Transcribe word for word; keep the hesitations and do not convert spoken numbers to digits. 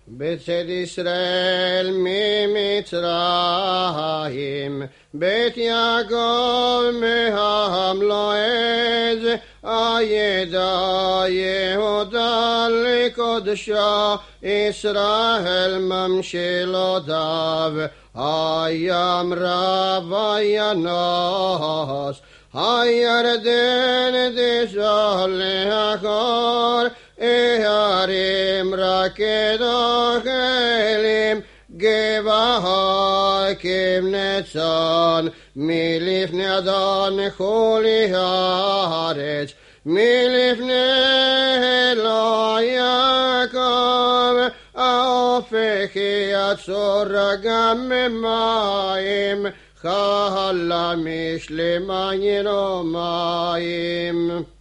בצד ישראל ממצרים, בית יעקב מהמלועז, הידע יהודה לקודשו, ישראל ממשלותיו, הים רב וינוס, הירדן דשא להכור, ההרים רקד אוכלים, גבעה כבני צאן, מלפני אדון כולי הארץ, מלפני אלוהי יעקב, האופק יצור גם ממים, חלה משלמה ינו מים.